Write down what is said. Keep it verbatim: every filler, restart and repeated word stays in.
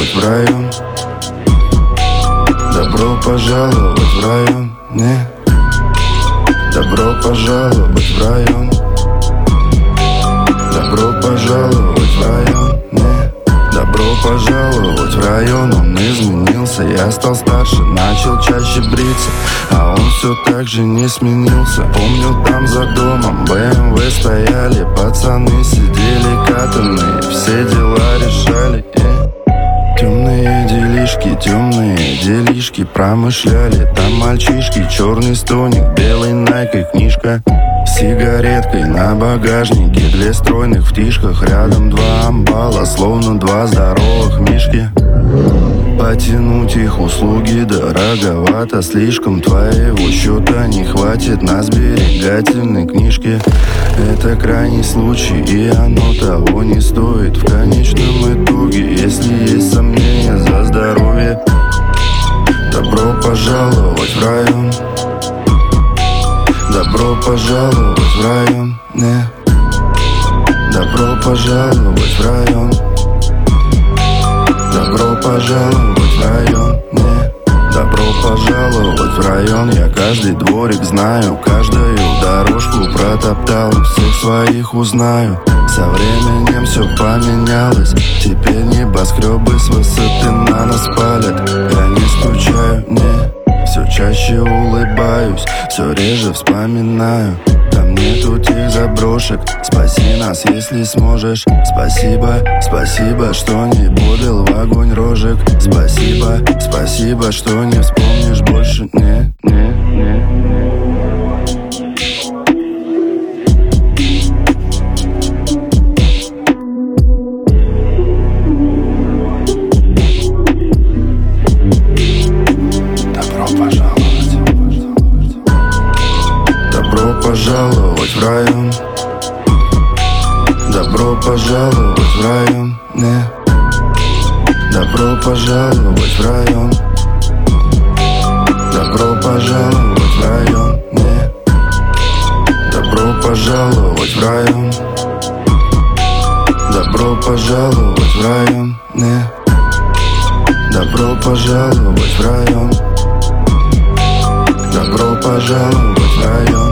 пожаловать в район. Добро пожаловать в район, не. Добро пожаловать в район. Добро пожаловать в район, не. Добро пожаловать в район. Он изменился, я стал старше, начал чаще бриться, а он все так же не сменился. Помню, там за домом бэ эм вэ стояли, пацаны сидели катанные, все дела решали. Темные делишки, темные делишки промышляли. Там мальчишки, черный стоник, белый найк и книжка с сигареткой на багажнике. Две стройных в тишках, рядом два амбала, словно два здоровых мишки. Потянуть их услуги дороговато, слишком твоего счета не хватит на сберегательной книжке. Это крайний случай, и оно того не стоит. В конечном итоге, если есть сомнения за здоровье, добро пожаловать в район. Добро пожаловать в район, не. Добро пожаловать в район. Добро пожаловать в район, не. Добро пожаловать в район. Я каждый дворик знаю, каждую дорожку протоптал, всех своих узнаю. Со временем все поменялось, теперь небоскребы с высоты на нас палят. Я не скучаю, не. Все чаще улыбаюсь, все реже вспоминаю. Там нету тех заброшек, спаси нас, если сможешь. Спасибо, спасибо, что не бодал в огонь рожек. Спасибо, спасибо, что не вспомнишь больше, не, не, не, не. Добро пожаловать в район. Добро пожаловать в район, не. Добро пожаловать в район. Добро пожаловать в район, не. Добро пожаловать в район. Добро пожаловать в район, не. Добро пожаловать в район. Добро пожаловать в район.